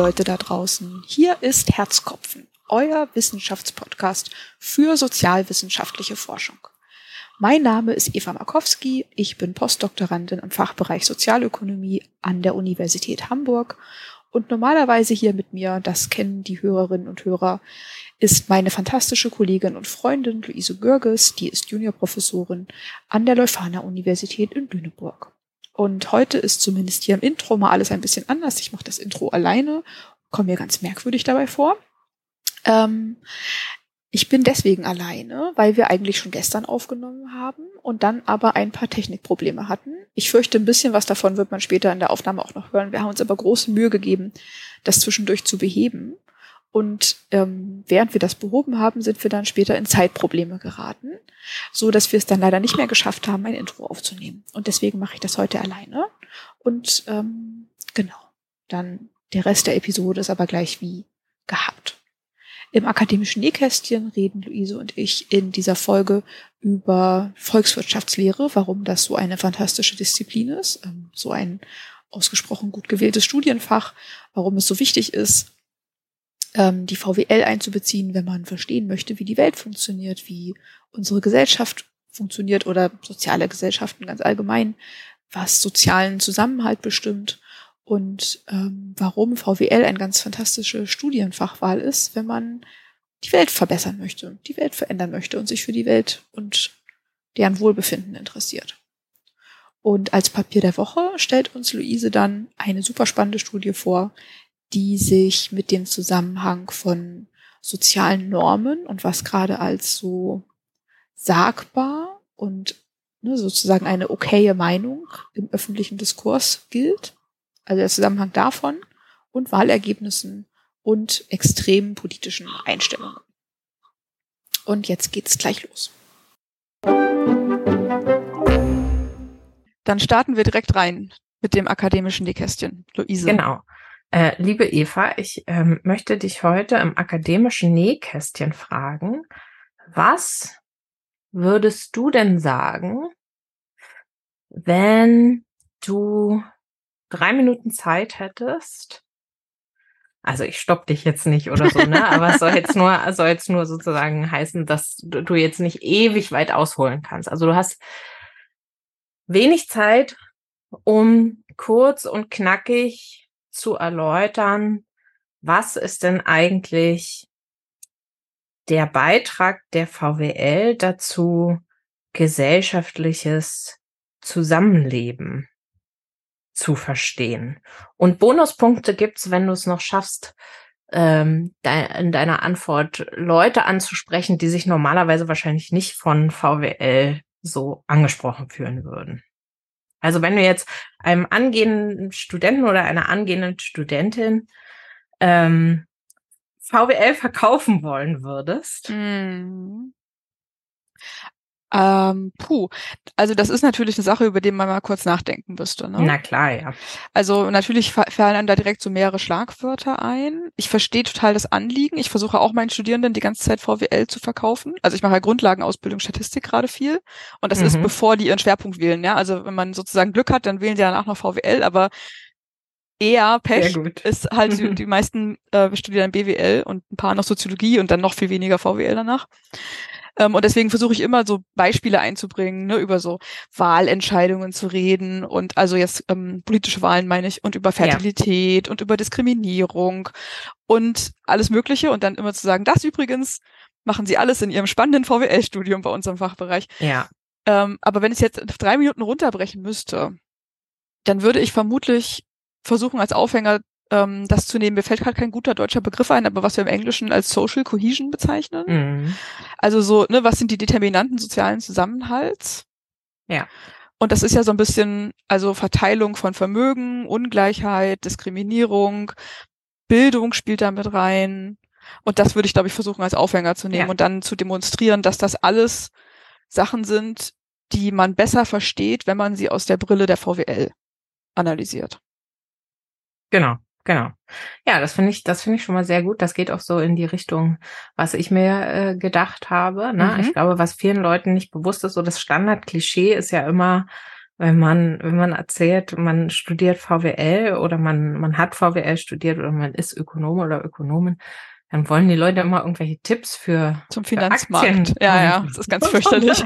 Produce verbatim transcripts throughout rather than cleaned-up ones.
Leute da draußen, hier ist Herzkopfen, euer Wissenschaftspodcast für sozialwissenschaftliche Forschung. Mein Name ist Eva Markowski, ich bin Postdoktorandin im Fachbereich Sozialökonomie an der Universität Hamburg und normalerweise hier mit mir, das kennen die Hörerinnen und Hörer, ist meine fantastische Kollegin und Freundin Luise Görges, die ist Juniorprofessorin an der Leuphana-Universität in Lüneburg. Und heute ist zumindest hier im Intro mal alles ein bisschen anders. Ich mache das Intro alleine, komme mir ganz merkwürdig dabei vor. Ähm, ich bin deswegen alleine, weil wir eigentlich schon gestern aufgenommen haben und dann aber ein paar Technikprobleme hatten. Ich fürchte, ein bisschen was davon wird man später in der Aufnahme auch noch hören. Wir haben uns aber große Mühe gegeben, das zwischendurch zu beheben. Und ähm, während wir das behoben haben, sind wir dann später in Zeitprobleme geraten, so dass wir es dann leider nicht mehr geschafft haben, ein Intro aufzunehmen. Und deswegen mache ich das heute alleine. Und ähm, genau, dann der Rest der Episode ist aber gleich wie gehabt. Im akademischen Nähkästchen reden Luise und ich in dieser Folge über Volkswirtschaftslehre, warum das so eine fantastische Disziplin ist, ähm, so ein ausgesprochen gut gewähltes Studienfach, warum es so wichtig ist, die V W L einzubeziehen, wenn man verstehen möchte, wie die Welt funktioniert, wie unsere Gesellschaft funktioniert oder soziale Gesellschaften ganz allgemein, was sozialen Zusammenhalt bestimmt und ähm, warum V W L ein ganz fantastische Studienfachwahl ist, wenn man die Welt verbessern möchte, die Welt verändern möchte und sich für die Welt und deren Wohlbefinden interessiert. Und als Papier der Woche stellt uns Luise dann eine super spannende Studie vor, die sich mit dem Zusammenhang von sozialen Normen und was gerade als so sagbar und ne, sozusagen eine okaye Meinung im öffentlichen Diskurs gilt, also der Zusammenhang davon und Wahlergebnissen und extremen politischen Einstellungen. Und jetzt geht's gleich los. Dann starten wir direkt rein mit dem akademischen Nähkästchen. Luise. Genau. Äh, liebe Eva, ich ähm, möchte dich heute im akademischen Nähkästchen fragen, was würdest du denn sagen, wenn du drei Minuten Zeit hättest? Also ich stopp dich jetzt nicht oder so, ne? Aber es soll jetzt nur, soll jetzt nur sozusagen heißen, dass du jetzt nicht ewig weit ausholen kannst. Also du hast wenig Zeit, um kurz und knackig zu erläutern, was ist denn eigentlich der Beitrag der V W L dazu, gesellschaftliches Zusammenleben zu verstehen. Und Bonuspunkte gibt's, wenn du es noch schaffst, ähm, de- in deiner Antwort Leute anzusprechen, die sich normalerweise wahrscheinlich nicht von V W L so angesprochen fühlen würden. Also wenn du jetzt einem angehenden Studenten oder einer angehenden Studentin ähm, V W L verkaufen wollen würdest. Mm. Ähm, puh, also das ist natürlich eine Sache, über die man mal kurz nachdenken müsste. Ne? Na klar, ja. Also natürlich fallen einem da direkt so mehrere Schlagwörter ein. Ich verstehe total das Anliegen. Ich versuche auch meinen Studierenden die ganze Zeit V W L zu verkaufen. Also ich mache ja Grundlagenausbildung Statistik gerade viel. Und das Mhm. ist, bevor die ihren Schwerpunkt wählen. Ja? Also wenn man sozusagen Glück hat, dann wählen die danach noch V W L. Aber eher Pech Sehr gut. ist halt, Mhm. die meisten äh, studieren B W L und ein paar noch Soziologie und dann noch viel weniger V W L danach. Ähm, und deswegen versuche ich immer so Beispiele einzubringen, ne, über so Wahlentscheidungen zu reden und also jetzt ähm, politische Wahlen meine ich und über Fertilität ja. und über Diskriminierung und alles Mögliche und dann immer zu sagen, das übrigens machen sie alles in ihrem spannenden V W L-Studium bei uns im Fachbereich. Ja. Ähm, aber wenn ich es jetzt auf drei Minuten runterbrechen müsste, dann würde ich vermutlich versuchen als Aufhänger ähm, das zu nehmen. Mir fällt gerade kein guter deutscher Begriff ein, aber was wir im Englischen als Social Cohesion bezeichnen. Mhm. Also so, ne, was sind die Determinanten sozialen Zusammenhalts? Ja. Und das ist ja so ein bisschen, also Verteilung von Vermögen, Ungleichheit, Diskriminierung, Bildung spielt da mit rein. Und das würde ich, glaube ich, versuchen als Aufhänger zu nehmen Ja. und dann zu demonstrieren, dass das alles Sachen sind, die man besser versteht, wenn man sie aus der Brille der V W L analysiert. Genau, genau. Ja, das finde ich, das finde ich schon mal sehr gut. Das geht auch so in die Richtung, was ich mir äh, gedacht habe. Ne? Mhm. Ich glaube, was vielen Leuten nicht bewusst ist, so das Standardklischee ist ja immer, wenn man, wenn man erzählt, man studiert V W L oder man, man hat V W L studiert oder man ist Ökonom oder Ökonomin, dann wollen die Leute immer irgendwelche Tipps für, Zum für Finanzmarkt. Aktien. Ja, ja, das ist ganz fürchterlich.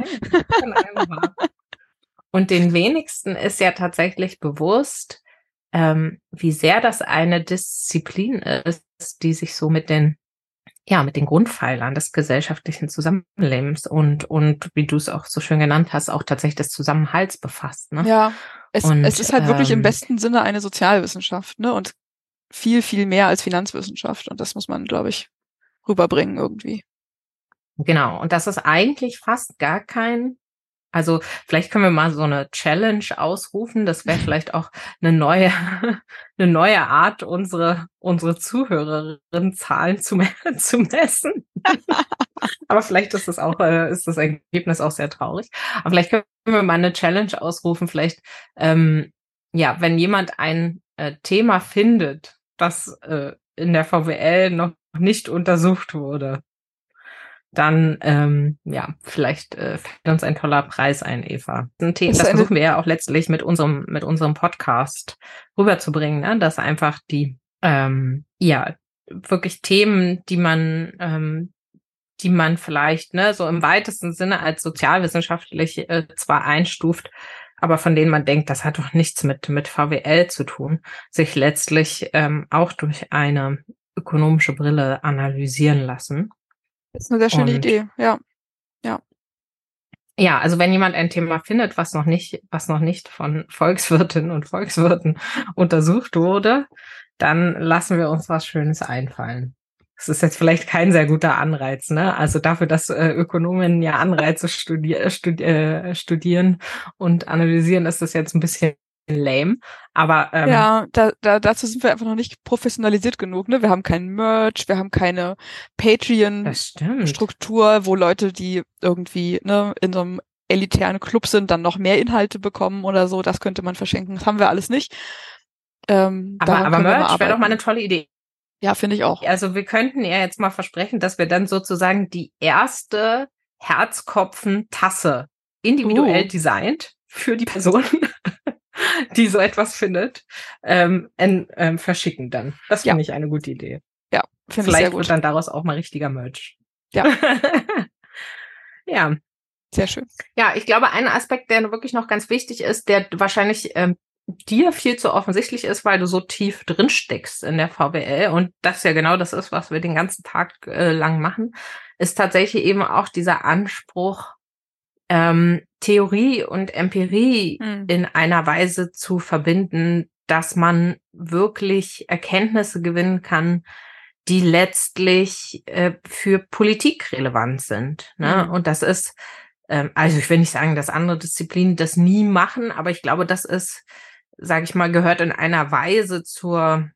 Und den wenigsten ist ja tatsächlich bewusst, ähm, wie sehr das eine Disziplin ist, die sich so mit den, ja, mit den Grundpfeilern des gesellschaftlichen Zusammenlebens und, und wie du es auch so schön genannt hast, auch tatsächlich des Zusammenhalts befasst. Ne? Ja, es, und, es ist halt wirklich ähm, im besten Sinne eine Sozialwissenschaft, ne? Und viel, viel mehr als Finanzwissenschaft. Und das muss man, glaube ich, rüberbringen irgendwie. Genau. Und das ist eigentlich fast gar kein, also vielleicht können wir mal so eine Challenge ausrufen. Das wäre vielleicht auch eine neue, eine neue Art, unsere, unsere Zuhörerinnenzahlen zu, zu messen. Aber vielleicht ist das auch, äh, ist das Ergebnis auch sehr traurig. Aber vielleicht können wir mal eine Challenge ausrufen. Vielleicht, ähm, ja, wenn jemand ein äh, Thema findet, das äh, in der V W L noch nicht untersucht wurde, dann, ähm, ja, vielleicht äh, fällt uns ein toller Preis ein, Eva. Ein Thema, das versuchen wir ja auch letztlich mit unserem, mit unserem Podcast rüberzubringen, ne? Dass einfach die, ähm, ja, wirklich Themen, die man, ähm, die man vielleicht, ne, so im weitesten Sinne als sozialwissenschaftlich äh, zwar einstuft, aber von denen man denkt, das hat doch nichts mit, mit V W L zu tun, sich letztlich ähm, auch durch eine ökonomische Brille analysieren lassen. Das ist eine sehr schöne Und Idee, ja. Ja. Ja, also wenn jemand ein Thema findet, was noch nicht, was noch nicht von Volkswirtinnen und Volkswirten untersucht wurde, dann lassen wir uns was Schönes einfallen. Das ist jetzt vielleicht kein sehr guter Anreiz, ne? Also dafür, dass äh, Ökonomen ja Anreize studi studi äh, studieren und analysieren, ist das jetzt ein bisschen lame. Aber ähm, ja, da, da, dazu sind wir einfach noch nicht professionalisiert genug, ne? Wir haben keinen Merch, wir haben keine Patreon-Struktur, wo Leute, die irgendwie ne, in so einem elitären Club sind, dann noch mehr Inhalte bekommen oder so. Das könnte man verschenken. Das haben wir alles nicht. Ähm, aber aber Merch wäre doch mal eine tolle Idee. Ja, finde ich auch. Also wir könnten ja jetzt mal versprechen, dass wir dann sozusagen die erste Herzkopfen-Tasse individuell uh. designt für die Person, die so etwas findet, ähm, in, ähm, verschicken dann. Das finde ja. ich eine gute Idee. Ja, finde ich sehr gut. Vielleicht wird dann daraus auch mal richtiger Merch. Ja. Ja. Sehr schön. Ja, ich glaube, ein Aspekt, der wirklich noch ganz wichtig ist, der wahrscheinlich ähm, dir viel zu offensichtlich ist, weil du so tief drin steckst in der V W L und das ja genau das ist, was wir den ganzen Tag äh, lang machen, ist tatsächlich eben auch dieser Anspruch, ähm, Theorie und Empirie mhm. in einer Weise zu verbinden, dass man wirklich Erkenntnisse gewinnen kann, die letztlich äh, für Politik relevant sind. Ne? Mhm. Und das ist, ähm, also ich will nicht sagen, dass andere Disziplinen das nie machen, aber ich glaube, das ist, sage ich mal, gehört in einer Weise zur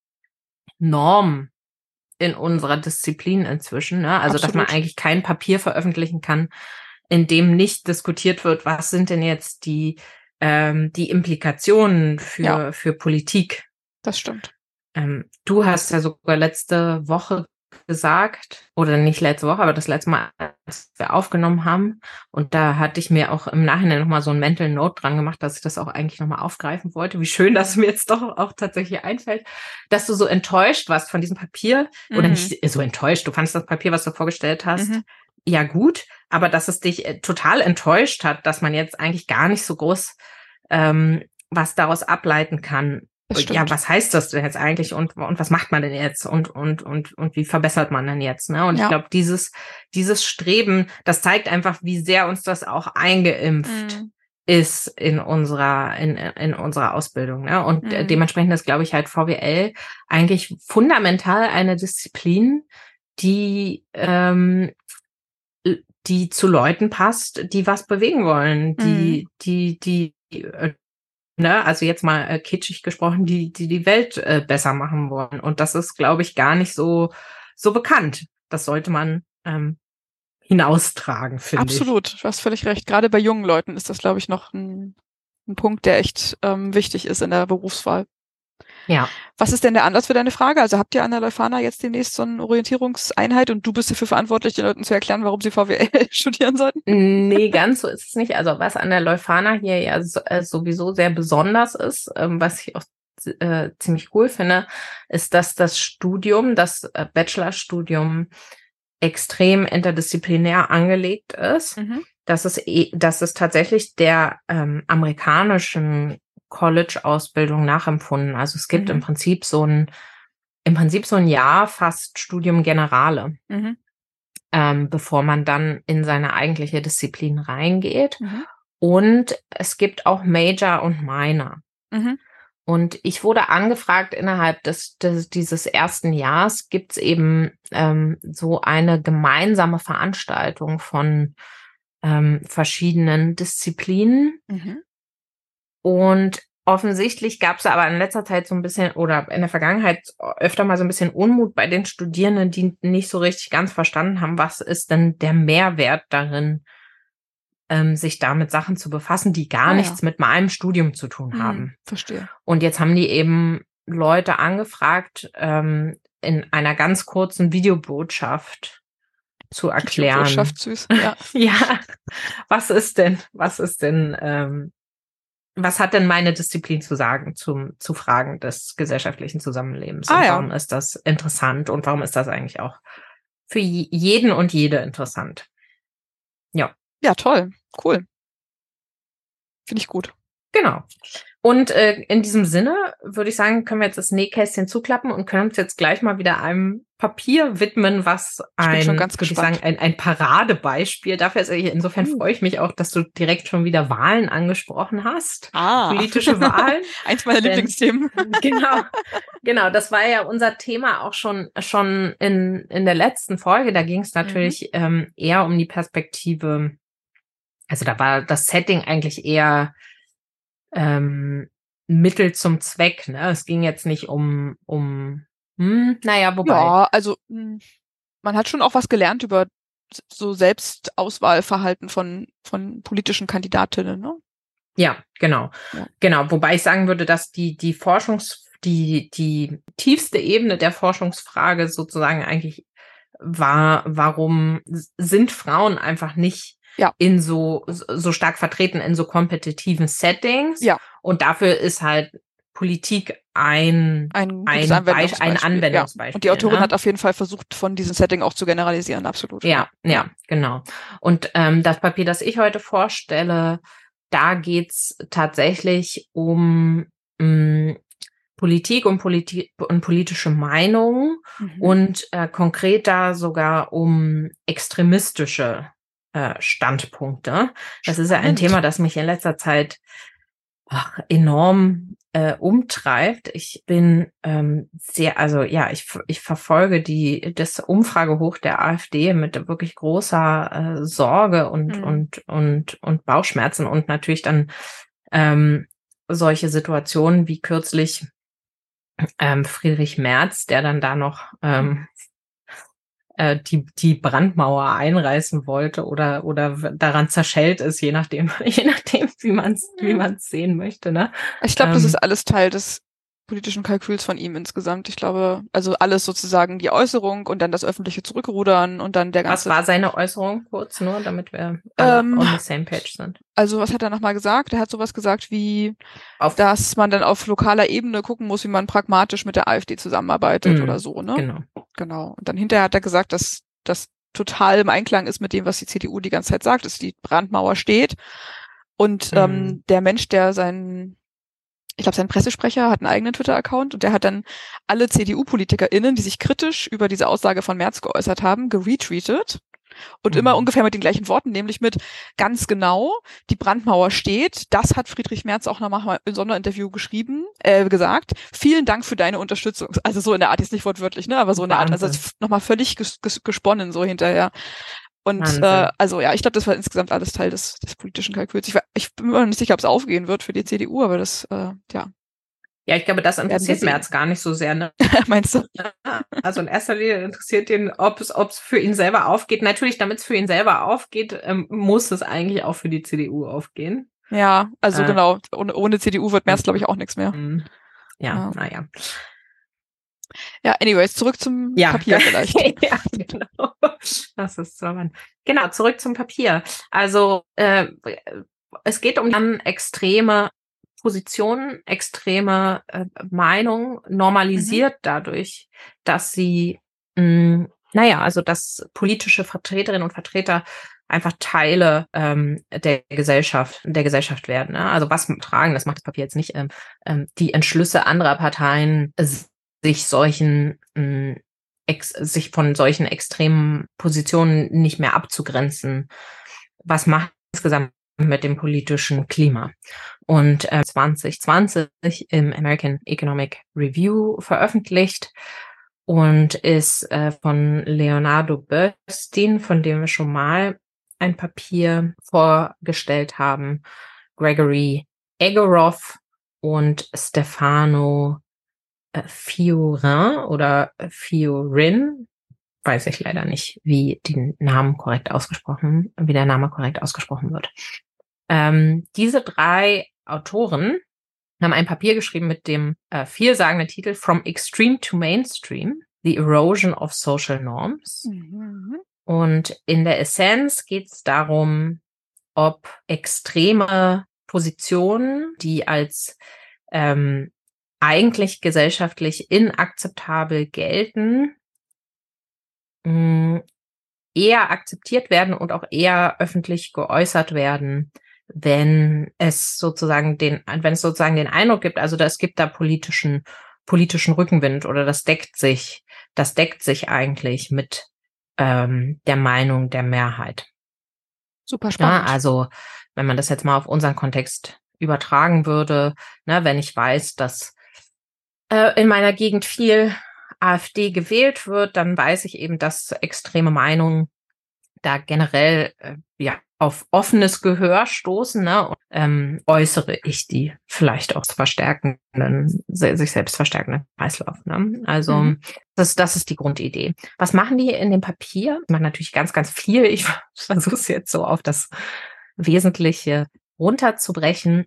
Norm in unserer Disziplin inzwischen. Ne? Also, Absolut. Dass man eigentlich kein Papier veröffentlichen kann, in dem nicht diskutiert wird, was sind denn jetzt die, ähm, die Implikationen für, ja. für Politik. Das stimmt. Ähm, du hast ja sogar letzte Woche gesagt, oder nicht letzte Woche, aber das letzte Mal, als wir aufgenommen haben, und da hatte ich mir auch im Nachhinein nochmal so ein Mental Note dran gemacht, dass ich das auch eigentlich nochmal aufgreifen wollte. Wie schön, dass es mir jetzt doch auch tatsächlich einfällt, dass du so enttäuscht warst von diesem Papier, mhm. oder nicht so enttäuscht, du fandest das Papier, was du vorgestellt hast, mhm. ja gut, aber dass es dich total enttäuscht hat, dass man jetzt eigentlich gar nicht so groß ähm, was daraus ableiten kann. Ja, was heißt das denn jetzt eigentlich und und was macht man denn jetzt und und und und wie verbessert man denn jetzt, ne? Und ja. ich glaube, dieses dieses Streben, das zeigt einfach, wie sehr uns das auch eingeimpft mhm. ist in unserer in in unserer Ausbildung, ne? Und mhm. dementsprechend ist, glaube ich, halt V W L eigentlich fundamental eine Disziplin, die ähm, die zu Leuten passt, die was bewegen wollen, die mhm. die die, die äh, Ne, also jetzt mal äh, kitschig gesprochen, die die die Welt äh, besser machen wollen. Und das ist, glaube ich, gar nicht so so bekannt. Das sollte man ähm, hinaustragen, finde ich. Absolut, du hast völlig recht. Gerade bei jungen Leuten ist das, glaube ich, noch ein, ein Punkt, der echt ähm, wichtig ist in der Berufswahl. Ja. Was ist denn der Anlass für deine Frage? Also habt ihr an der Leuphana jetzt demnächst so eine Orientierungseinheit und du bist dafür verantwortlich, den Leuten zu erklären, warum sie V W L studieren sollten? Nee, ganz so ist es nicht. Also was an der Leuphana hier ja so, äh, sowieso sehr besonders ist, ähm, was ich auch äh, ziemlich cool finde, ist, dass das Studium, das äh, Bachelorstudium extrem interdisziplinär angelegt ist. Mhm. Dass es, dass es tatsächlich der ähm, amerikanischen College-Ausbildung nachempfunden. Also es gibt mhm. im Prinzip so ein, im Prinzip so ein Jahr fast Studium Generale, mhm. ähm, bevor man dann in seine eigentliche Disziplin reingeht. Mhm. Und es gibt auch Major und Minor. Mhm. Und ich wurde angefragt, innerhalb des, des dieses ersten Jahres gibt es eben ähm, so eine gemeinsame Veranstaltung von ähm, verschiedenen Disziplinen. Mhm. Und offensichtlich gab es aber in letzter Zeit so ein bisschen oder in der Vergangenheit öfter mal so ein bisschen Unmut bei den Studierenden, die nicht so richtig ganz verstanden haben, was ist denn der Mehrwert darin, ähm, sich damit Sachen zu befassen, die gar ah, nichts ja. mit meinem Studium zu tun haben. Hm, verstehe. Und jetzt haben die eben Leute angefragt, ähm, in einer ganz kurzen Videobotschaft zu erklären. Videobotschaft, süß. Ja. ja, was ist denn, was ist denn, ähm, was hat denn meine Disziplin zu sagen zum, zu Fragen des gesellschaftlichen Zusammenlebens? Ah, und ja. warum ist das interessant und warum ist das eigentlich auch für jeden und jede interessant? Ja. Ja, toll. Cool. Finde ich gut. Genau. Und äh, in diesem Sinne würde ich sagen, können wir jetzt das Nähkästchen zuklappen und können uns jetzt gleich mal wieder einem Papier widmen, was ein, schon ganz würde ich sagen, ein, ein Paradebeispiel dafür ist. Insofern uh. freue ich mich auch, dass du direkt schon wieder Wahlen angesprochen hast. Ah. Politische Wahlen. Eins meiner Denn, Lieblingsthemen. Genau. Genau. Das war ja unser Thema auch schon, schon in, in der letzten Folge. Da ging es natürlich mhm. ähm, eher um die Perspektive. Also da war das Setting eigentlich eher ähm, Mittel zum Zweck. Ne? Es ging jetzt nicht um, um hm, naja, wobei. Ja, also man hat schon auch was gelernt über so Selbstauswahlverhalten von, von politischen Kandidatinnen, ne? Ja, genau. Ja. Genau. Wobei ich sagen würde, dass die, die Forschungs, die, die tiefste Ebene der Forschungsfrage sozusagen eigentlich war, warum sind Frauen einfach nicht ja. in so, so stark vertreten in so kompetitiven Settings. Ja. Und dafür ist halt Politik ein, ein, ein, Anwendungsbeispiel. ein Anwendungsbeispiel. Ja. Und die Autorin ne? hat auf jeden Fall versucht, von diesem Setting auch zu generalisieren, absolut. Ja, ja, ja genau. Und ähm, das Papier, das ich heute vorstelle, da geht's tatsächlich um mh, Politik und, Politi- und politische Meinung mhm. und äh, konkreter sogar um extremistische äh, Standpunkte. Das Spannend. Ist ja ein Thema, das mich in letzter Zeit ach, enorm äh, umtreibt. Ich bin ähm, sehr, also ja, ich ich verfolge die das Umfragehoch der AfD mit wirklich großer äh, Sorge und mhm. und und und Bauchschmerzen und natürlich dann ähm, solche Situationen wie kürzlich ähm, Friedrich Merz, der dann da noch ähm, äh, die die Brandmauer einreißen wollte oder oder daran zerschellt ist, je nachdem je nachdem wie man es wie man es sehen möchte. Ne? Ich glaube, ähm, das ist alles Teil des politischen Kalküls von ihm insgesamt. Ich glaube, also alles sozusagen die Äußerung und dann das öffentliche Zurückrudern und dann der ganze... Was war seine Äußerung kurz nur, damit wir alle ähm, on the same page sind? Also was hat er nochmal gesagt? Er hat sowas gesagt wie, auf dass man dann auf lokaler Ebene gucken muss, wie man pragmatisch mit der AfD zusammenarbeitet mm, oder so, ne? Genau. Genau. Und dann hinterher hat er gesagt, dass das total im Einklang ist mit dem, was die C D U die ganze Zeit sagt, dass die Brandmauer steht. Und mm. ähm, der Mensch, der seinen Ich glaube, sein Pressesprecher hat einen eigenen Twitter-Account und der hat dann alle C D U-PolitikerInnen, die sich kritisch über diese Aussage von Merz geäußert haben, geretweetet. Und mhm. immer ungefähr mit den gleichen Worten, nämlich mit ganz genau, die Brandmauer steht. Das hat Friedrich Merz auch nochmal im Sonderinterview geschrieben, äh, gesagt. Vielen Dank für deine Unterstützung. Also so in der Art, jetzt nicht wortwörtlich, ne, aber so in der Art. Also nochmal völlig ges- ges- gesponnen so hinterher. Und äh, also ja, ich glaube, das war insgesamt alles Teil des, des politischen Kalküls. Ich, war, ich bin mir noch nicht sicher, ob es aufgehen wird für die C D U, aber das, äh, ja. Ja, ich glaube, das interessiert Merz gar nicht so sehr. Ne? Meinst du? Also in erster Linie interessiert ihn, ob es ob es für ihn selber aufgeht. Natürlich, damit es für ihn selber aufgeht, ähm, muss es eigentlich auch für die C D U aufgehen. Ja, also äh, genau. Ohne, ohne C D U wird Merz, glaube ich, auch nichts mehr. ja, naja. Ja, anyways, zurück zum ja. Papier vielleicht. ja, genau. Das ist so. Genau, zurück zum Papier. Also äh, es geht um dann extreme Positionen, extreme äh, Meinungen, normalisiert mhm. dadurch, dass sie, mh, naja, also dass politische Vertreterinnen und Vertreter einfach Teile ähm, der Gesellschaft, der Gesellschaft werden. Ne? Also was tragen, das macht das Papier jetzt nicht, ähm, ähm, die Entschlüsse anderer Parteien, sich solchen, mh, ex, sich von solchen extremen Positionen nicht mehr abzugrenzen. Was macht insgesamt mit dem politischen Klima? Und äh, zwanzig zwanzig im American Economic Review veröffentlicht und ist äh, von Leonardo Bernstein, von dem wir schon mal ein Papier vorgestellt haben, Gregory Egorov und Stefano äh, Fiorin oder Fiorin, weiß ich leider nicht, wie die Namen korrekt ausgesprochen, wie der Name korrekt ausgesprochen wird. Ähm, diese drei Autoren haben ein Papier geschrieben mit dem äh, vielsagenden Titel From Extreme to Mainstream, The Erosion of Social Norms. Mhm. Und in der Essenz geht es darum, ob extreme Positionen, die als ähm, eigentlich gesellschaftlich inakzeptabel gelten, mh, eher akzeptiert werden und auch eher öffentlich geäußert werden, wenn es sozusagen den, wenn es sozusagen den Eindruck gibt, also es gibt da politischen, politischen Rückenwind oder das deckt sich, das deckt sich eigentlich mit ähm, der Meinung der Mehrheit. Super spannend. Ja, also wenn man das jetzt mal auf unseren Kontext übertragen würde, ne, wenn ich weiß, dass äh, in meiner Gegend viel AfD gewählt wird, dann weiß ich eben, dass extreme Meinungen da generell äh, ja auf offenes Gehör stoßen, ne? Und, ähm, äußere ich die vielleicht auch zu verstärkenden, sich selbst verstärkenden Kreislauf. Ne? Also mhm. das, das ist die Grundidee. Was machen die in dem Papier? Die machen natürlich ganz, ganz viel. Ich versuche es jetzt so auf das Wesentliche runterzubrechen.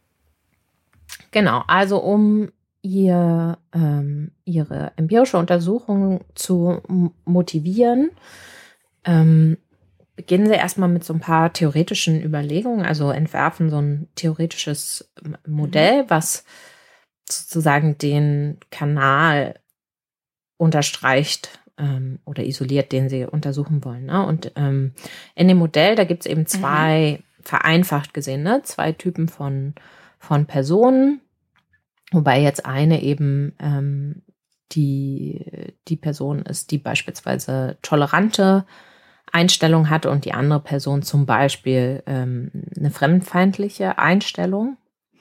Genau, also um ihr, ähm, ihre empirische Untersuchung zu m- motivieren, ähm, beginnen sie erstmal mit so ein paar theoretischen Überlegungen, also entwerfen so ein theoretisches Modell, mhm. was sozusagen den Kanal unterstreicht ähm, oder isoliert, den sie untersuchen wollen. Ne? Und ähm, in dem Modell, da gibt es eben zwei, mhm. vereinfacht gesehen, ne? zwei Typen von, von Personen, wobei jetzt eine eben ähm, die, die Person ist, die beispielsweise tolerante Einstellung hatte und die andere Person zum Beispiel ähm, eine fremdenfeindliche Einstellung.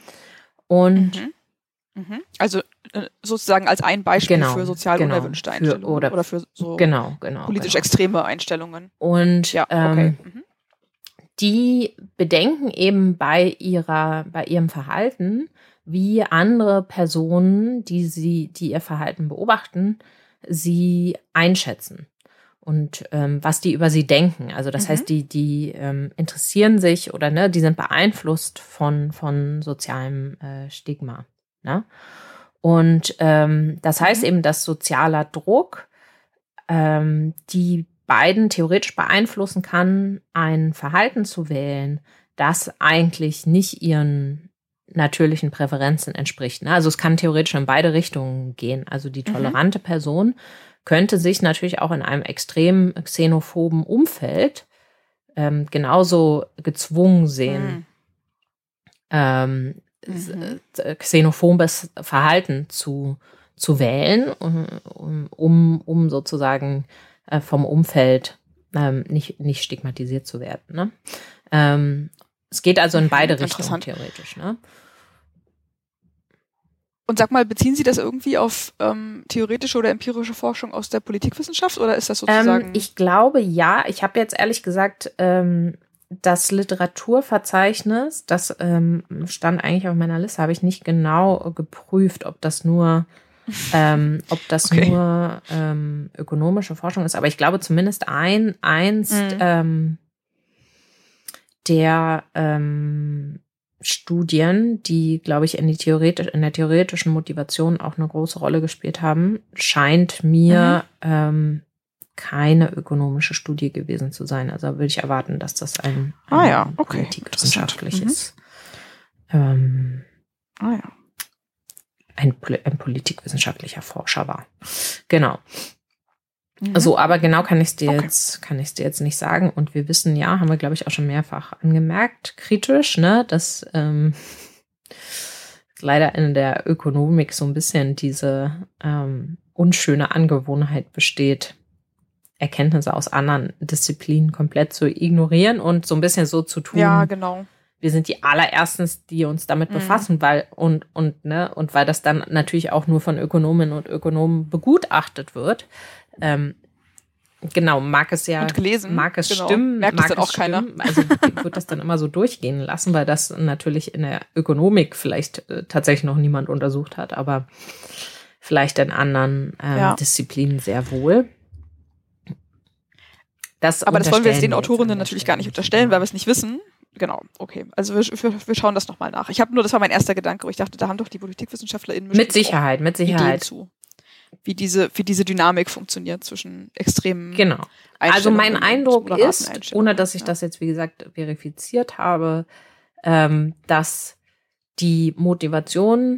Und mhm. Mhm. Also äh, sozusagen als ein Beispiel genau, für sozial genau, unerwünschte für, Einstellungen oder, oder für so genau, genau, politisch genau. extreme Einstellungen. Und ja, okay. ähm, mhm. die bedenken eben bei ihrer, bei ihrem Verhalten, wie andere Personen, die sie, die ihr Verhalten beobachten, sie einschätzen. Und ähm, was die über sie denken. Also das mhm. heißt, die, die ähm, interessieren sich oder ne, die sind beeinflusst von, von sozialem äh, Stigma. Ne? Und ähm, das heißt mhm. eben, dass sozialer Druck ähm, die beiden theoretisch beeinflussen kann, ein Verhalten zu wählen, das eigentlich nicht ihren natürlichen Präferenzen entspricht. Ne? Also es kann theoretisch in beide Richtungen gehen. Also die tolerante mhm. Person könnte sich natürlich auch in einem extrem xenophoben Umfeld ähm, genauso gezwungen sehen, mhm. ähm, mhm. xenophobes Verhalten zu, zu wählen, um, um, um sozusagen äh, vom Umfeld ähm, nicht, nicht stigmatisiert zu werden. Ne? Ähm, es geht also in beide mhm, Richtungen theoretisch. Ne? Und sag mal, beziehen Sie das irgendwie auf ähm, theoretische oder empirische Forschung aus der Politikwissenschaft oder ist das sozusagen? Ähm, ich glaube, ja. Ich habe jetzt ehrlich gesagt ähm, das Literaturverzeichnis, das ähm, stand eigentlich auf meiner Liste, habe ich nicht genau geprüft, ob das nur, ähm, ob das okay. nur ähm, ökonomische Forschung ist. Aber ich glaube zumindest ein einst mhm. ähm, der ähm, Studien, die, glaube ich, in, die theoretisch, in der theoretischen Motivation auch eine große Rolle gespielt haben, scheint mir mhm. ähm, keine ökonomische Studie gewesen zu sein. Also würde ich erwarten, dass das ein, ein ah, ja. okay. politikwissenschaftliches mhm. ähm, ah, ja. ein, ein politikwissenschaftlicher Forscher war. Genau. Mhm. So, aber genau kann ich es dir okay. jetzt, kann ich dir jetzt nicht sagen. Und wir wissen ja, haben wir, glaube ich, auch schon mehrfach angemerkt, kritisch, ne, dass ähm, leider in der Ökonomik so ein bisschen diese ähm, unschöne Angewohnheit besteht, Erkenntnisse aus anderen Disziplinen komplett zu ignorieren und so ein bisschen so zu tun. Ja, genau. Wir sind die allererstens, die uns damit mhm. befassen, weil und und ne und weil das dann natürlich auch nur von Ökonominnen und Ökonomen begutachtet wird. Ähm, genau, mag es ja, und gelesen. mag es genau. stimmen, merkt mag es dann auch stimmen. keiner. Also wird das dann immer so durchgehen lassen, weil das natürlich in der Ökonomik vielleicht äh, tatsächlich noch niemand untersucht hat, aber vielleicht in anderen ähm, ja. Disziplinen sehr wohl. Das aber das wollen wir jetzt den Autorinnen jetzt natürlich gar nicht unterstellen, weil wir es nicht wissen. Genau, okay. Also wir, wir, wir schauen das nochmal nach. Ich habe nur, das war mein erster Gedanke, wo ich dachte, da haben doch die PolitikwissenschaftlerInnen mit Sicherheit, mit Sicherheit Ideen zu, wie diese, wie diese Dynamik funktioniert zwischen extremen Genau. Also mein Eindruck ist, ohne dass ich ja. das jetzt, wie gesagt, verifiziert habe, ähm, dass die Motivation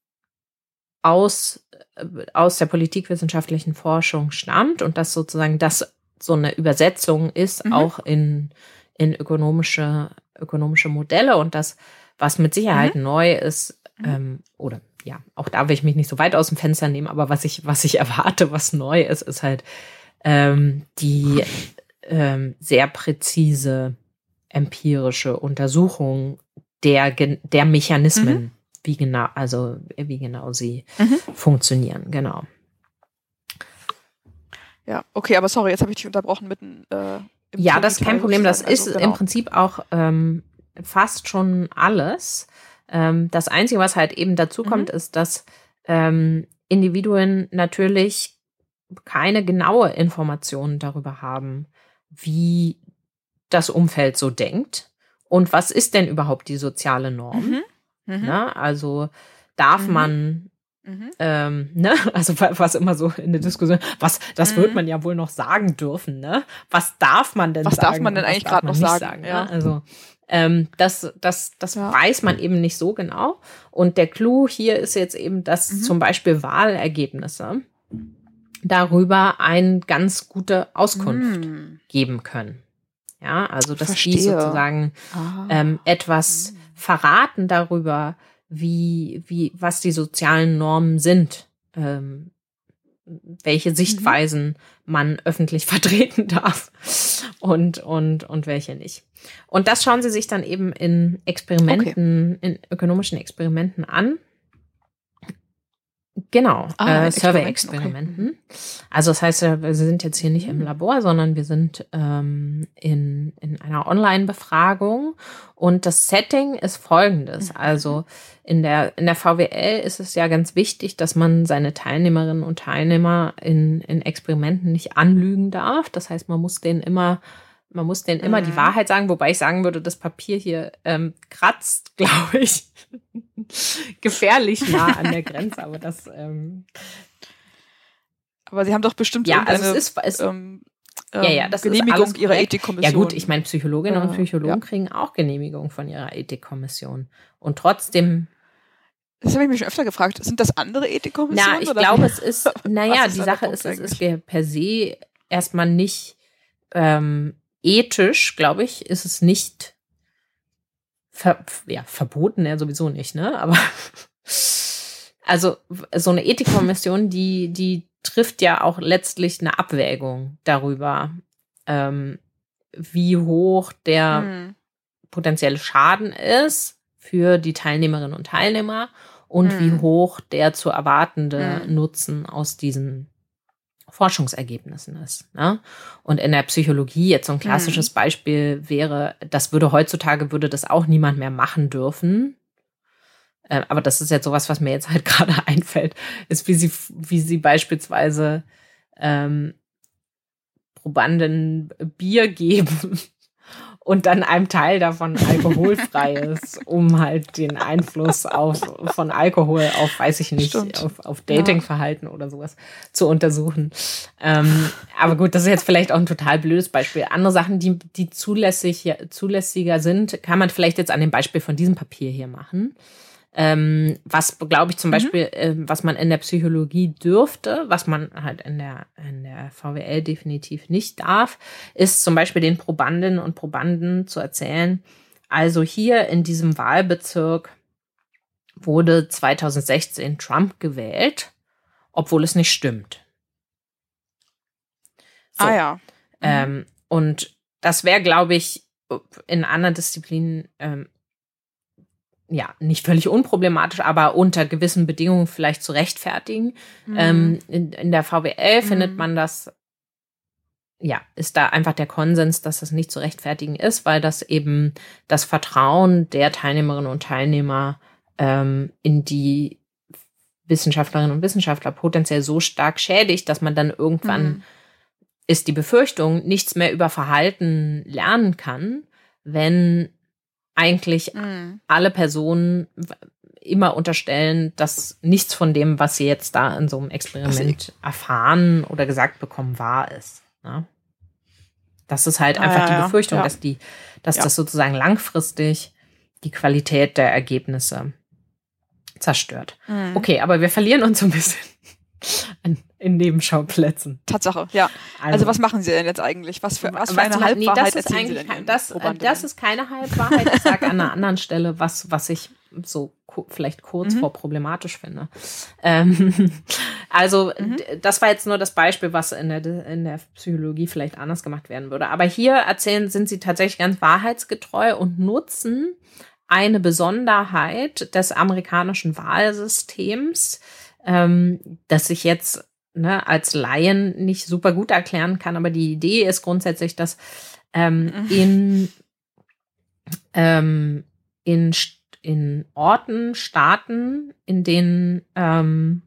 aus, äh, aus der politikwissenschaftlichen Forschung stammt und dass sozusagen das so eine Übersetzung ist, mhm. auch in in ökonomische, ökonomische Modelle und das, was mit Sicherheit mhm. neu ist, ähm, oder ja, auch da will ich mich nicht so weit aus dem Fenster nehmen, aber was ich, was ich erwarte, was neu ist, ist halt ähm, die ähm, sehr präzise empirische Untersuchung der, der Mechanismen, mhm. wie genau, also wie genau sie mhm. funktionieren, genau. Ja, okay, aber sorry, jetzt habe ich dich unterbrochen mitten äh Ja, das ist kein Problem. Das ist also, genau. im Prinzip auch ähm, fast schon alles. Ähm, das Einzige, was halt eben dazu kommt, mhm. ist, dass ähm, Individuen natürlich keine genaue Informationen darüber haben, wie das Umfeld so denkt und was ist denn überhaupt die soziale Norm. Mhm. Mhm. Na, also darf mhm. man Mhm. Ähm, ne, also was immer so in der Diskussion, was, das mhm. wird man ja wohl noch sagen dürfen, ne? Was darf man denn was sagen? Was darf man denn eigentlich gerade noch sagen? sagen ja. ne? Also ähm, das, das, das ja. weiß man eben nicht so genau. Und der Clou hier ist jetzt eben, dass mhm. zum Beispiel Wahlergebnisse darüber eine ganz gute Auskunft mhm. geben können. Ja, also dass Verstehe. die sozusagen ah. ähm, etwas mhm. verraten darüber, wie, wie, was die sozialen Normen sind, ähm, welche Sichtweisen mhm. man öffentlich vertreten darf und, und, und welche nicht. Und das schauen sie sich dann eben in Experimenten, okay. in ökonomischen Experimenten an. Genau, ah, äh, Survey-Experimenten. Okay. Also das heißt, wir sind jetzt hier nicht im Labor, sondern wir sind ähm, in, in einer Online-Befragung. Und das Setting ist folgendes. Also in der, in der V W L ist es ja ganz wichtig, dass man seine Teilnehmerinnen und Teilnehmer in, in Experimenten nicht anlügen darf. Das heißt, man muss denen immer Man muss denen immer mhm. die Wahrheit sagen, wobei ich sagen würde, das Papier hier ähm, kratzt, glaube ich, gefährlich nah an der Grenze. Aber das. Ähm, aber Sie haben doch bestimmt ja, irgendeine also es ist, es, ähm, ja, ja, das Genehmigung ist Ihrer Ethikkommission. Ja gut, ich meine, Psychologinnen äh, und Psychologen ja. kriegen auch Genehmigung von ihrer Ethikkommission. Und trotzdem. Das habe ich mich schon öfter gefragt. Sind das andere Ethikkommissionen? Na, ich oder? glaube, es ist, naja, ist die Sache ist, es ist per se erstmal nicht ähm, ethisch, glaube ich, ist es nicht ver, ja, verboten, ja sowieso nicht, ne? Aber also so eine Ethikkommission, die, die trifft ja auch letztlich eine Abwägung darüber, ähm, wie hoch der hm. potenzielle Schaden ist für die Teilnehmerinnen und Teilnehmer und hm. wie hoch der zu erwartende hm. Nutzen aus diesen Forschungsergebnissen ist. Ne? Und in der Psychologie jetzt so ein klassisches mhm. Beispiel wäre, das würde heutzutage, würde das auch niemand mehr machen dürfen. Äh, aber das ist jetzt sowas, was mir jetzt halt gerade einfällt, ist, wie sie, wie sie beispielsweise ähm, Probanden Bier geben und dann einem Teil davon alkoholfrei ist, um halt den Einfluss auf, von Alkohol auf, weiß ich nicht, Stimmt. auf, auf Datingverhalten ja. oder sowas zu untersuchen. Ähm, aber gut, das ist jetzt vielleicht auch ein total blödes Beispiel. Andere Sachen, die, die zulässig, zulässiger sind, kann man vielleicht jetzt an dem Beispiel von diesem Papier hier machen. Ähm, was, glaube ich, zum mhm. Beispiel, äh, was man in der Psychologie dürfte, was man halt in der, in der V W L definitiv nicht darf, ist zum Beispiel den Probandinnen und Probanden zu erzählen, also hier in diesem Wahlbezirk wurde zweitausendsechzehn Trump gewählt, obwohl es nicht stimmt. So. Ah ja. Mhm. Ähm, und das wäre, glaube ich, in anderen Disziplinen ähm, ja, nicht völlig unproblematisch, aber unter gewissen Bedingungen vielleicht zu rechtfertigen. Mhm. Ähm, in, in der V W L mhm. findet man das, ja, ist da einfach der Konsens, dass das nicht zu rechtfertigen ist, weil das eben das Vertrauen der Teilnehmerinnen und Teilnehmer ähm, in die Wissenschaftlerinnen und Wissenschaftler potenziell so stark schädigt, dass man dann irgendwann, mhm. ist die Befürchtung, nichts mehr über Verhalten lernen kann, wenn eigentlich mhm. alle Personen immer unterstellen, dass nichts von dem, was sie jetzt da in so einem Experiment erfahren oder gesagt bekommen, wahr ist. Ne? Das ist halt ah, einfach ja, die Befürchtung, ja. dass die, dass ja. das sozusagen langfristig die Qualität der Ergebnisse zerstört. Mhm. Okay, aber wir verlieren uns so ein bisschen in Nebenschauplätzen. Tatsache, ja. Also, also was machen Sie denn jetzt eigentlich? Was für, was für eine Halbwahrheit nee, das ist erzählen Sie eigentlich denn? Das, das ist keine Halbwahrheit. Ich sage an einer anderen Stelle, was, was ich so ku- vielleicht kurz mhm. vor problematisch finde. Ähm, also mhm. das war jetzt nur das Beispiel, was in der, in der Psychologie vielleicht anders gemacht werden würde. Aber hier erzählen, sind sie tatsächlich ganz wahrheitsgetreu und nutzen eine Besonderheit des amerikanischen Wahlsystems, ähm, das ich jetzt ne, als Laien nicht super gut erklären kann, aber die Idee ist grundsätzlich, dass ähm, mhm. in, ähm, in, in Orten, Staaten, in denen ähm,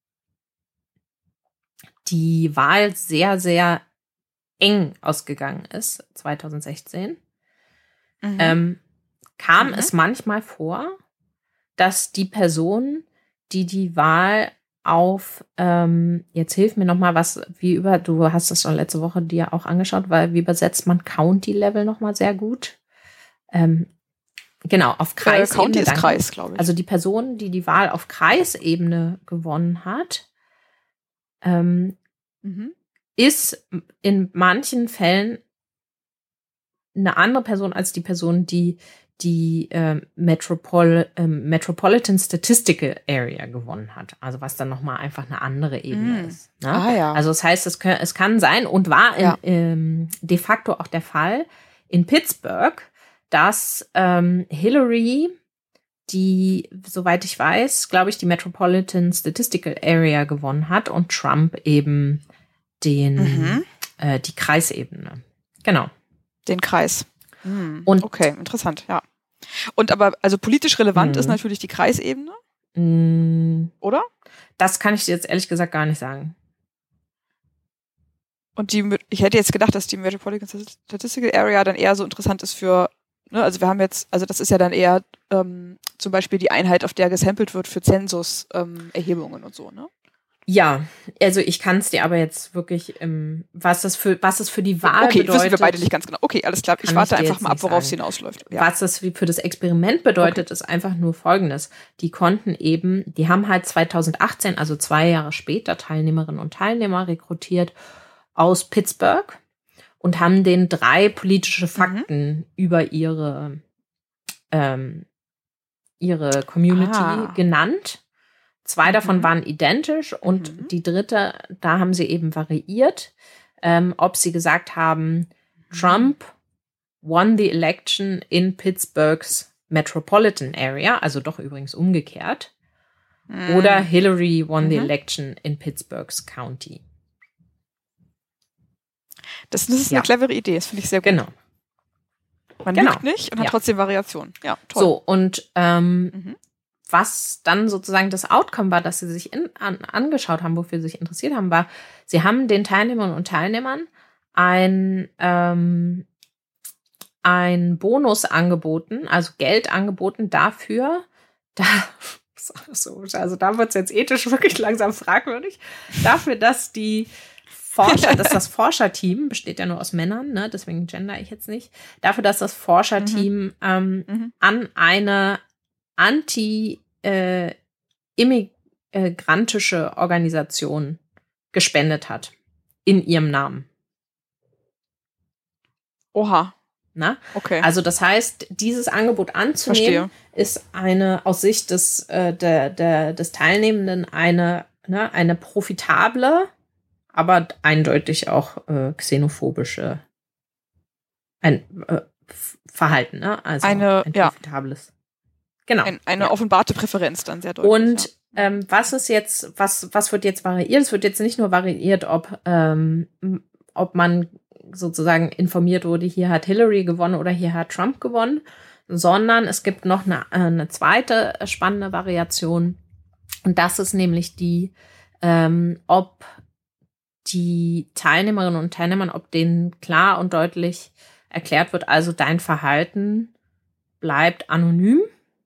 die Wahl sehr, sehr eng ausgegangen ist, zweitausendsechzehn, mhm. ähm, kam mhm. es manchmal vor, dass die Person, die die Wahl auf, ähm, jetzt hilf mir nochmal, was, wie über, du hast das schon letzte Woche dir auch angeschaut, weil wie übersetzt man County-Level nochmal sehr gut? Ähm, genau, auf Kreisebene. Äh, County ist Kreis, glaube ich. Also die Person, die die Wahl auf Kreisebene gewonnen hat, ähm, mhm. ist in manchen Fällen eine andere Person als die Person, die die ähm, Metropol ähm, Metropolitan Statistical Area gewonnen hat. Also was dann nochmal einfach eine andere Ebene mm. ist. Ne? Ah, ja. Also das heißt, es, können, es kann sein und war in, ja. ähm, de facto auch der Fall in Pittsburgh, dass ähm, Hillary, die, soweit ich weiß, glaube ich, die Metropolitan Statistical Area gewonnen hat und Trump eben den mhm. äh, die Kreisebene. Genau. Den Kreis. Hm. Und okay, interessant, ja. Und aber, also politisch relevant hm. ist natürlich die Kreisebene, hm. oder? Das kann ich dir jetzt ehrlich gesagt gar nicht sagen. Und die, ich hätte jetzt gedacht, dass die Metropolitan Statistical Area dann eher so interessant ist für, ne, also wir haben jetzt, also das ist ja dann eher ähm, zum Beispiel die Einheit, auf der gesampelt wird für Zensus-Erhebungen ähm, und so, ne? Ja, also ich kann es dir aber jetzt wirklich, ähm, was das für was es für die Wahl okay, bedeutet. Okay, wissen wir beide nicht ganz genau. Okay, alles klar. Ich warte ich einfach mal ab, worauf es hinausläuft. Ja. Was das für das Experiment bedeutet, okay. ist einfach nur Folgendes. Die konnten eben, die haben halt zweitausendachtzehn, also zwei Jahre später, Teilnehmerinnen und Teilnehmer rekrutiert aus Pittsburgh und haben denen drei politische Fakten mhm. über ihre, ähm, ihre Community ah. genannt. Zwei mhm. davon waren identisch und mhm. die dritte, da haben sie eben variiert, ähm, ob sie gesagt haben, Trump won the election in Pittsburghs Metropolitan Area, also doch übrigens umgekehrt, mhm. oder Hillary won mhm. the election in Pittsburgh's County. Das, das ist ja. eine clevere Idee, das finde ich sehr gut. Genau. Man genau. lügt nicht und hat ja. trotzdem Variationen. Ja, toll. So, und ähm, mhm. was dann sozusagen das Outcome war, dass sie sich in, an, angeschaut haben, wofür sie sich interessiert haben, war, sie haben den Teilnehmern und Teilnehmern ein, ähm, ein Bonus angeboten, also Geld angeboten dafür, da, also da wird es jetzt ethisch wirklich langsam fragwürdig, dafür, dass die Forscher, dass das Forscherteam, besteht ja nur aus Männern, ne, deswegen gender ich jetzt nicht, dafür, dass das Forscherteam mhm. ähm, mhm. an eine anti-immigrantische äh, Organisation gespendet hat. In ihrem Namen. Oha. Na? Okay. Also das heißt, dieses Angebot anzunehmen, Verstehe. ist eine aus Sicht des, äh, der, der, des Teilnehmenden eine, ne, eine profitable, aber eindeutig auch äh, xenophobische ein äh, Verhalten, ne? Also eine, ein profitables. Ja. Genau. Ein, eine ja. offenbarte Präferenz dann sehr deutlich. Und ja. ähm, was ist jetzt, was, was wird jetzt variiert? Es wird jetzt nicht nur variiert, ob, ähm, ob man sozusagen informiert wurde, hier hat Hillary gewonnen oder hier hat Trump gewonnen, sondern es gibt noch eine, eine zweite spannende Variation. Und das ist nämlich die, ähm, ob die Teilnehmerinnen und Teilnehmern, ob denen klar und deutlich erklärt wird, also dein Verhalten bleibt anonym.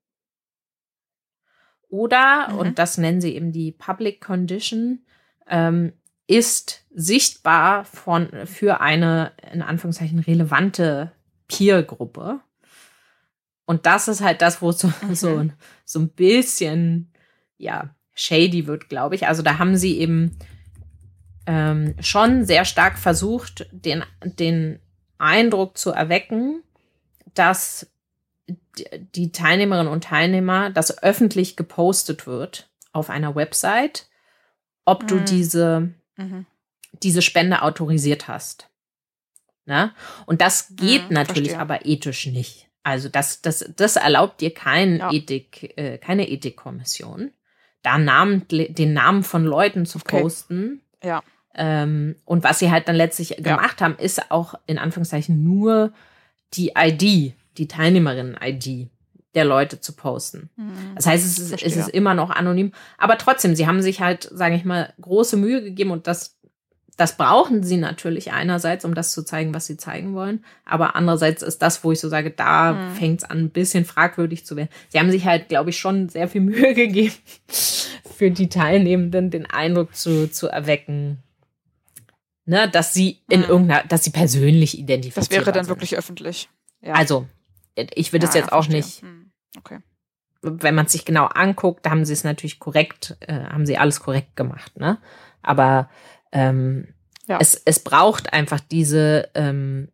Oder, mhm. und das nennen sie eben die Public Condition, ähm, ist sichtbar von, für eine, in Anführungszeichen, relevante Peer-Gruppe. Und das ist halt das, wo es so, mhm. so, so ein bisschen, ja, shady wird, glaube ich. Also da haben sie eben ähm, schon sehr stark versucht, den, den Eindruck zu erwecken, dass die Teilnehmerinnen und Teilnehmer, das öffentlich gepostet wird auf einer Website, ob mhm. du diese, mhm. diese Spende autorisiert hast. Ne? Und das geht mhm, natürlich verstehe. aber ethisch nicht. Also das, das, das erlaubt dir kein ja. Ethik, äh, keine Ethikkommission, da Namen, den Namen von Leuten zu okay. posten. Ja. Ähm, und was sie halt dann letztlich ja. gemacht haben, ist auch in Anführungszeichen nur die I D, die Teilnehmerinnen-I D der Leute zu posten. Mhm. Das heißt, es ist, es ist immer noch anonym. Aber trotzdem, sie haben sich halt, sage ich mal, große Mühe gegeben und das, das brauchen sie natürlich einerseits, um das zu zeigen, was sie zeigen wollen. Aber andererseits ist das, wo ich so sage, da mhm. fängt es an, ein bisschen fragwürdig zu werden. Sie haben sich halt, glaube ich, schon sehr viel Mühe gegeben, für die Teilnehmenden den Eindruck zu, zu erwecken, ne, dass sie in mhm. irgendeiner, dass sie persönlich identifiziert sind. Das wäre dann wirklich öffentlich. Ja. Also, ich will ja, das jetzt ja, auch nicht, okay. wenn man es sich genau anguckt, da haben sie es natürlich korrekt, äh, haben sie alles korrekt gemacht, ne? Aber ähm, ja. es, es braucht einfach diese, ähm,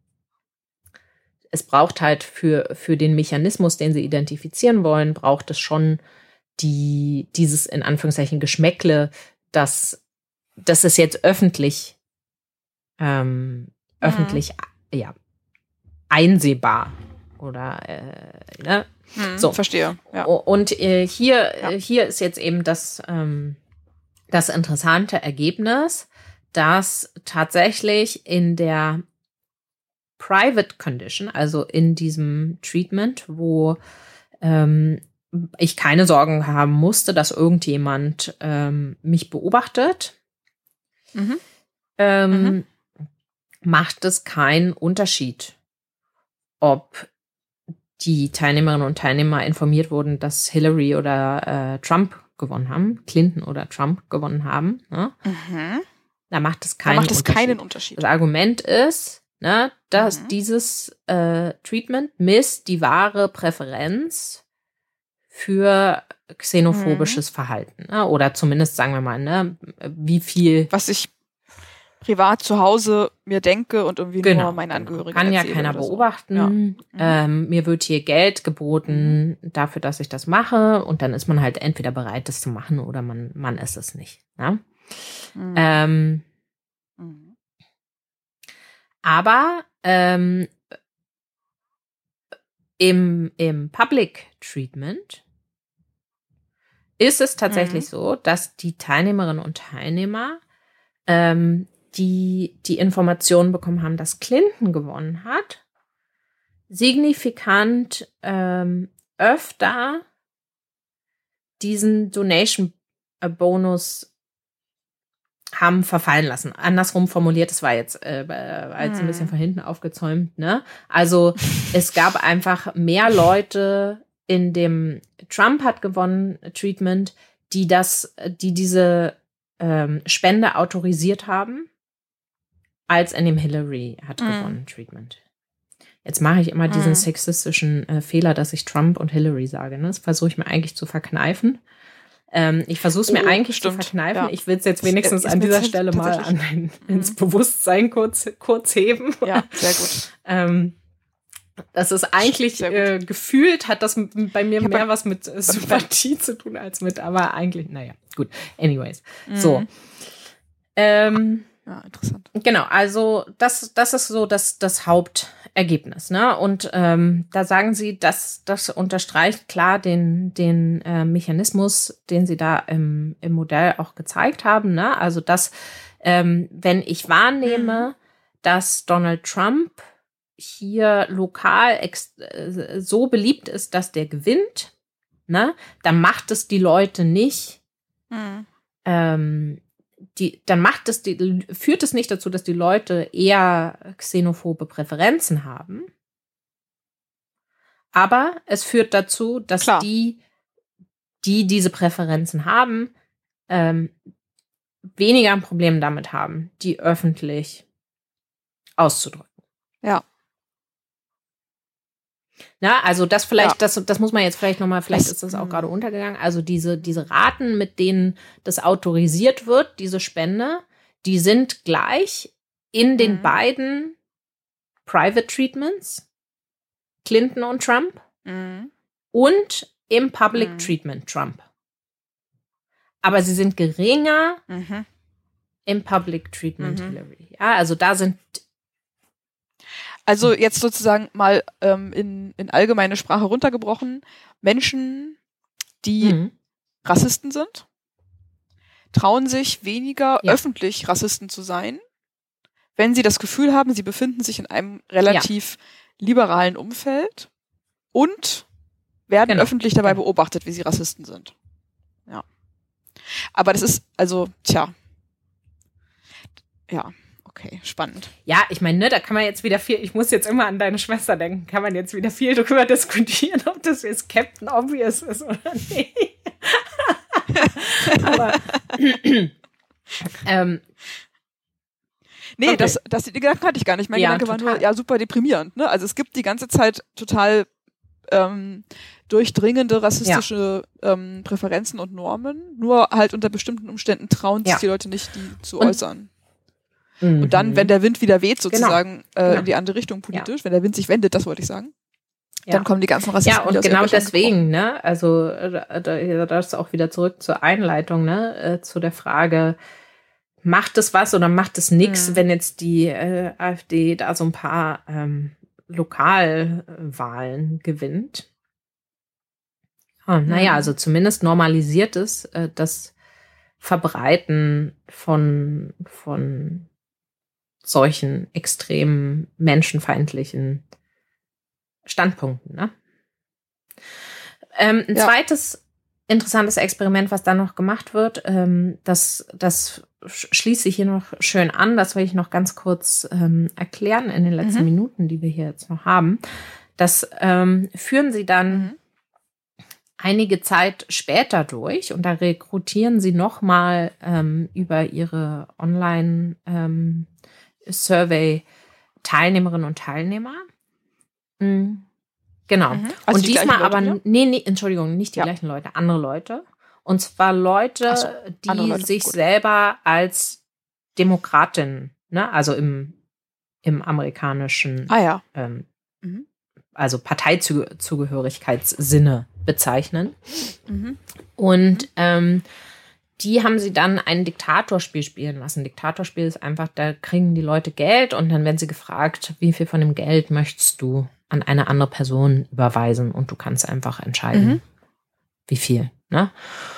es braucht halt für, für den Mechanismus, den sie identifizieren wollen, braucht es schon die, dieses in Anführungszeichen Geschmäckle, dass, dass es jetzt öffentlich, ähm, mhm. öffentlich, ja, einsehbar oder äh, ne? Hm, so verstehe. Ja. Und äh, hier ja. hier ist jetzt eben das ähm, das interessante Ergebnis, dass tatsächlich in der Private Condition, also in diesem Treatment, wo ähm, ich keine Sorgen haben musste, dass irgendjemand ähm, mich beobachtet, mhm. Ähm, mhm. macht es keinen Unterschied, ob die Teilnehmerinnen und Teilnehmer informiert wurden, dass Hillary oder äh, Trump gewonnen haben, Clinton oder Trump gewonnen haben. Ne? Mhm. Da macht es keinen, da macht es Unterschied. keinen Unterschied. Das Argument ist, ne, dass mhm. dieses äh, Treatment misst die wahre Präferenz für xenophobisches mhm. Verhalten. Ne? Oder zumindest, sagen wir mal, ne, wie viel... Was ich privat zu Hause mir denke und irgendwie genau, nur meine Angehörigen kann ja keiner beobachten. So. Ja. Mhm. Ähm, mir wird hier Geld geboten mhm. dafür, dass ich das mache. Und dann ist man halt entweder bereit, das zu machen oder man, man ist es nicht. Ja? Mhm. Ähm, mhm. Aber ähm, im, im Public Treatment ist es tatsächlich mhm. so, dass die Teilnehmerinnen und Teilnehmer ähm, die die Informationen bekommen haben, dass Clinton gewonnen hat, signifikant ähm, öfter diesen Donation-Bonus haben verfallen lassen. Andersrum formuliert, das war jetzt, äh, war jetzt ein bisschen von hinten aufgezäumt, ne? Also es gab einfach mehr Leute in dem Trump hat gewonnen Treatment, die das, die diese ähm, Spende autorisiert haben, als in dem Hillary hat mm. gewonnen Treatment. Jetzt mache ich immer mm. diesen sexistischen äh, Fehler, dass ich Trump und Hillary sage. Ne? Das versuche ich mir eigentlich zu verkneifen. Ähm, ich versuche es mir oh, eigentlich stimmt. zu verkneifen. Ja. Ich will es jetzt wenigstens ist, an dieser Stelle mal an mein, mm. ins Bewusstsein kurz, kurz heben. Ja, sehr gut. ähm, Das ist eigentlich äh, gefühlt, hat das bei mir mehr was mit äh, Sympathie zu tun als mit, aber eigentlich, naja, gut. Anyways. Mhm. So. Ähm, ja, interessant. Genau, also das, das ist so das, das Hauptergebnis, ne? Und ähm, da sagen sie, dass das unterstreicht klar den, den äh, Mechanismus, den sie da im, im Modell auch gezeigt haben, ne? Also dass, ähm, wenn ich wahrnehme, mhm. dass Donald Trump hier lokal ex- so beliebt ist, dass der gewinnt, ne, dann macht es die Leute nicht, mhm. ähm, die, dann macht es die, führt es nicht dazu, dass die Leute eher xenophobe Präferenzen haben, aber es führt dazu, dass Klar. die, die diese Präferenzen haben, ähm, weniger ein Problem damit haben, die öffentlich auszudrücken. Ja. Na, also das vielleicht, ja. das, das muss man jetzt vielleicht nochmal, vielleicht das, ist das auch gerade untergegangen. Also diese, diese Raten, mit denen das autorisiert wird, diese Spende, die sind gleich in den mhm. beiden Private Treatments, Clinton und Trump, mhm. und im Public mhm. Treatment Trump. Aber sie sind geringer mhm. im Public Treatment mhm. Hillary. Ja, also da sind Also jetzt sozusagen mal ähm, in, in allgemeine Sprache runtergebrochen. Menschen, die mhm. Rassisten sind, trauen sich weniger ja. öffentlich Rassisten zu sein, wenn sie das Gefühl haben, sie befinden sich in einem relativ ja. liberalen Umfeld und werden genau. öffentlich dabei genau. beobachtet, wie sie Rassisten sind. Ja. Aber das ist, also, tja. Ja. Okay, spannend. Ja, ich meine, ne, da kann man jetzt wieder viel, ich muss jetzt immer an deine Schwester denken, kann man jetzt wieder viel darüber diskutieren, ob das jetzt Captain Obvious ist oder nicht. Aber ähm, nee, okay. das, das die Gedanken hatte ich gar nicht. Mein ja, Gedanke total. war nur, ja, super deprimierend. Ne? Also es gibt die ganze Zeit total ähm, durchdringende rassistische ja. ähm, Präferenzen und Normen, nur halt unter bestimmten Umständen trauen sich ja. die Leute nicht, die zu und äußern. Und dann, wenn der Wind wieder weht, sozusagen genau. Äh, genau. in die andere Richtung politisch, ja. wenn der Wind sich wendet, das wollte ich sagen, ja. dann kommen die ganzen Rassisten. Ja, und genau deswegen, ne, also das ist auch wieder zurück zur Einleitung, ne, äh, zu der Frage, macht es was oder macht es nichts, mhm. wenn jetzt die äh, AfD da so ein paar ähm, Lokalwahlen gewinnt? Oh, mhm. Naja, also zumindest normalisiert es äh, das Verbreiten von von solchen extremen menschenfeindlichen Standpunkten. Ne? Ähm, ein ja. zweites interessantes Experiment, was da noch gemacht wird, ähm, das, das schließt sich hier noch schön an, das will ich noch ganz kurz ähm, erklären in den letzten mhm. Minuten, die wir hier jetzt noch haben. Das ähm, führen sie dann mhm. einige Zeit später durch und da rekrutieren sie nochmal ähm, über ihre Online- ähm, Survey-Teilnehmerinnen und Teilnehmer. Mhm. Genau. Mhm. Also und die diesmal Leute, aber, ja? nee, nee, Entschuldigung, nicht die ja. gleichen Leute, andere Leute. Und zwar Leute, so, die Leute. sich Gut. selber als Demokratin, ne, also im, im amerikanischen, ah, ja. ähm, mhm. also Parteizugehörigkeitssinne bezeichnen. Mhm. Und ähm, die haben sie dann ein Diktatorspiel spielen lassen. Ein Diktatorspiel ist einfach, da kriegen die Leute Geld und dann werden sie gefragt, wie viel von dem Geld möchtest du an eine andere Person überweisen und du kannst einfach entscheiden, mhm. wie viel. Ne?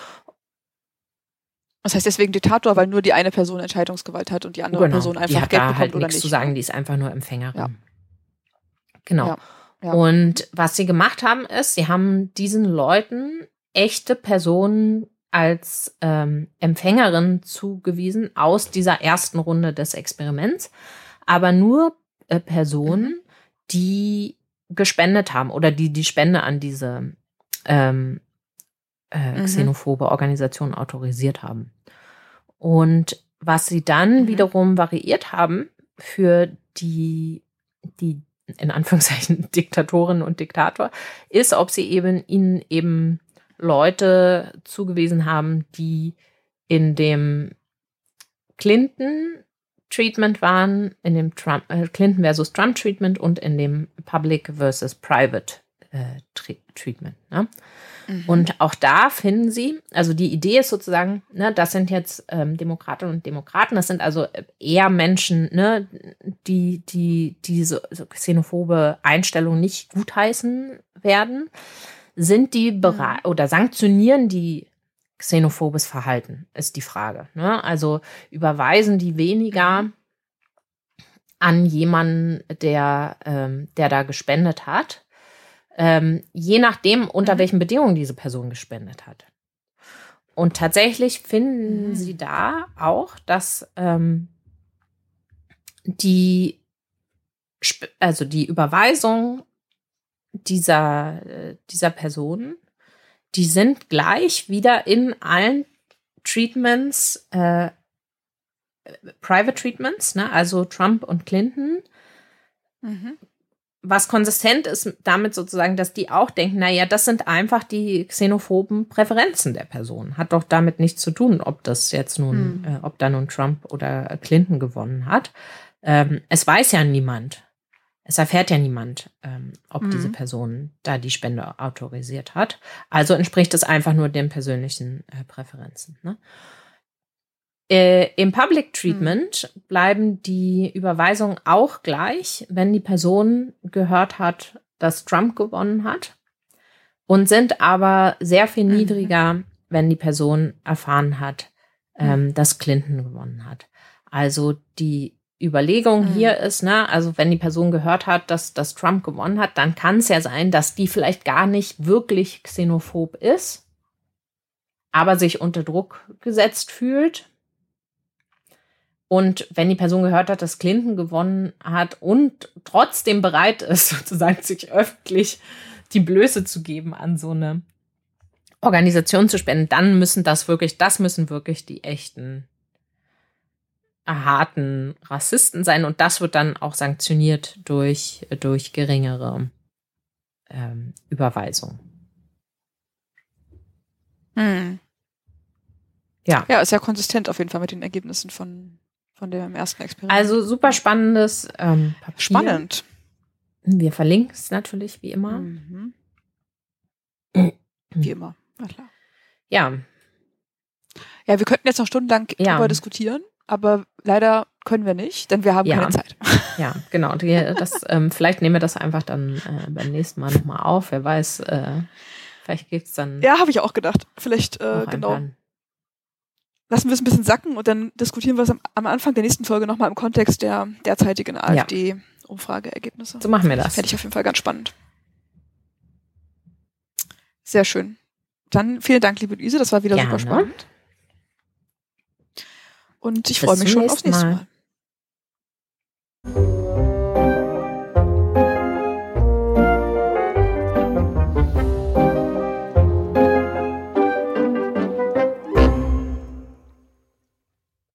Das heißt deswegen Diktator, weil nur die eine Person Entscheidungsgewalt hat und die andere genau. Person einfach die hat Geld da bekommt halt oder nichts nicht. zu sagen, die ist einfach nur Empfängerin. Ja. Genau. Ja. Ja. Und was sie gemacht haben ist, sie haben diesen Leuten echte Personen als ähm, Empfängerin zugewiesen aus dieser ersten Runde des Experiments, aber nur äh, Personen, mhm. die gespendet haben oder die die Spende an diese ähm, äh, mhm. xenophobe Organisation autorisiert haben. Und was sie dann mhm. wiederum variiert haben für die, die in Anführungszeichen Diktatorin und Diktator, ist, ob sie eben ihnen eben Leute zugewiesen haben, die in dem Clinton-Treatment waren, in dem Trump, äh, Clinton versus Trump-Treatment und in dem Public versus Private äh, Treatment. Ne? Mhm. Und auch da finden sie, also die Idee ist sozusagen, ne, das sind jetzt ähm, Demokratinnen und Demokraten, das sind also eher Menschen, ne, die, die diese so xenophobe Einstellung nicht gutheißen werden, sind die bereit mhm. oder sanktionieren die xenophobes Verhalten, ist die Frage. Ne? Also überweisen die weniger mhm. an jemanden, der, ähm, der da gespendet hat, Ähm, je nachdem, unter mhm. welchen Bedingungen diese Person gespendet hat. Und tatsächlich finden mhm. sie da auch, dass ähm, die, also die Überweisung dieser, dieser Personen, die sind gleich wieder in allen Treatments, äh, Private Treatments, ne, also Trump und Clinton, mhm. was konsistent ist damit sozusagen, dass die auch denken, naja, das sind einfach die xenophoben Präferenzen der Person. Hat doch damit nichts zu tun, ob das jetzt nun, hm. äh, ob da nun Trump oder Clinton gewonnen hat. Ähm, es weiß ja niemand. Es erfährt ja niemand, ähm, ob hm. diese Person da die Spende autorisiert hat. Also entspricht es einfach nur den persönlichen äh, Präferenzen. Ne? Äh, Im Public Treatment mhm. bleiben die Überweisungen auch gleich, wenn die Person gehört hat, dass Trump gewonnen hat, und sind aber sehr viel mhm. niedriger, wenn die Person erfahren hat, ähm, mhm. dass Clinton gewonnen hat. Also die Überlegung mhm. hier ist, ne, also wenn die Person gehört hat, dass, dass Trump gewonnen hat, dann kann es ja sein, dass die vielleicht gar nicht wirklich xenophob ist, aber sich unter Druck gesetzt fühlt. Und wenn die Person gehört hat, dass Clinton gewonnen hat und trotzdem bereit ist, sozusagen sich öffentlich die Blöße zu geben, an so eine Organisation zu spenden, dann müssen das wirklich, das müssen wirklich die echten, harten Rassisten sein. Und das wird dann auch sanktioniert durch, durch geringere ähm, Überweisung. Hm. Ja. Ja, ist ja konsistent auf jeden Fall mit den Ergebnissen von Von dem ersten Experiment. Also super spannendes ähm, Papier. Spannend. Wir verlinken es natürlich, wie immer. Mhm. Wie immer, na klar. Ja. Ja, wir könnten jetzt noch stundenlang ja. darüber diskutieren, aber leider können wir nicht, denn wir haben ja. keine Zeit. Ja, genau. Die, das, ähm, vielleicht nehmen wir das einfach dann äh, beim nächsten Mal nochmal auf. Wer weiß, äh, vielleicht gibt es dann... Ja, habe ich auch gedacht. Vielleicht, äh, genau. Lassen wir es ein bisschen sacken und dann diskutieren wir es am, am Anfang der nächsten Folge nochmal im Kontext der derzeitigen AfD-Umfrageergebnisse. So machen wir das. Fände ich auf jeden Fall ganz spannend. Sehr schön. Dann vielen Dank, liebe Luise, das war wieder Gerne. super spannend. Und ich freue mich schon aufs nächste Mal.